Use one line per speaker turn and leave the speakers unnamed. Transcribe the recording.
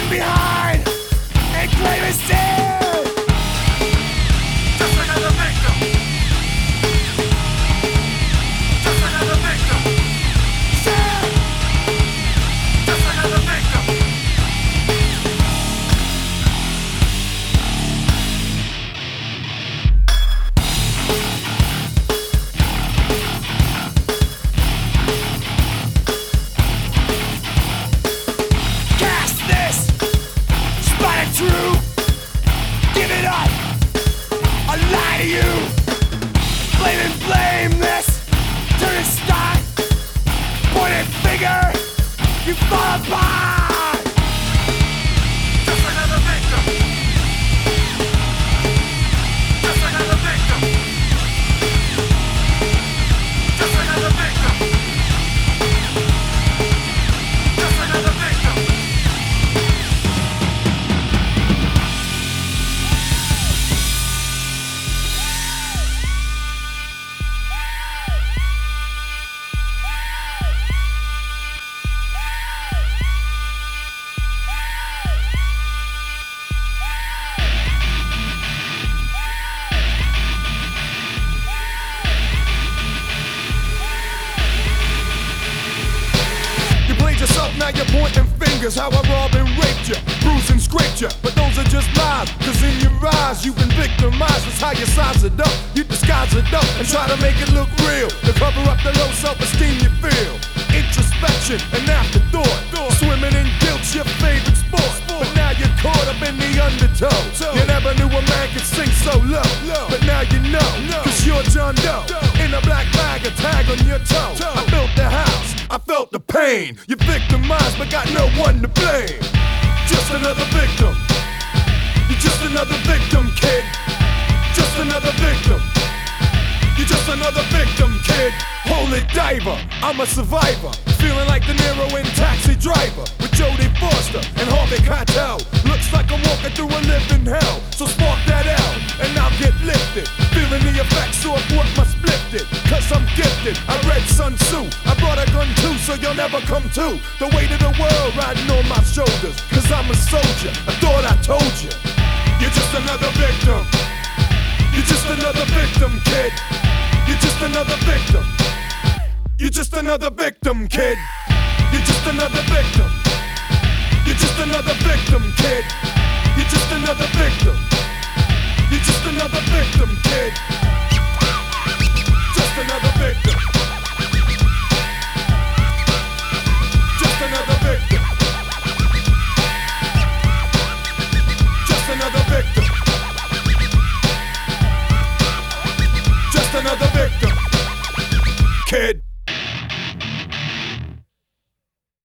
behind and claim it's dead.
Just another victim. Just another victim. Just another victim.
Cast this, spot it true. Give it up, I lie to you. Blame and blame this, turn it stock. Pointed finger, you fall apart.
Just another victim. Just another victim. Just another victim. Just another victim.
You played yourself, now you're pointing fingers. How I robbed and raped you, bruised and scraped you. But those are just lies, cause in your eyes you've been victimized. That's how you size it up, you disguise it up and try to make it look real. To cover up the low self-esteem you feel. Introspection and afterthought, swimming in guilt's your favorite sport. But now you're caught up in the undertow. You never knew a man could sink so low, but now you know, cause you're John Doe. In a black bag, a tag on your toe. I built the house, I felt the pain. You victimized, but got no one to blame. Just another victim. You're just another victim, kid. Just another victim. You're just another victim, kid. Holy diver, I'm a survivor. Feeling like De Niro in Taxi Driver with Jodie Foster and Harvey Keitel. Looks like I'm walking through a living hell. So spark that L and I'll get lifted. Feeling the effects of what must lift it. Cause I'm gifted, I read Sun Tzu. I brought a gun too, so you'll never come to. The weight of the world riding on my shoulders. Cause I'm a soldier, I thought I told you. You're just another victim. You're just another victim, kid. You're just another victim. You're just another victim, kid. You're just another victim. You're just another victim, kid. You're just another victim. You're just another victim, kid. Just another victim. Just another victim. Just another victim. Just another victim, kid.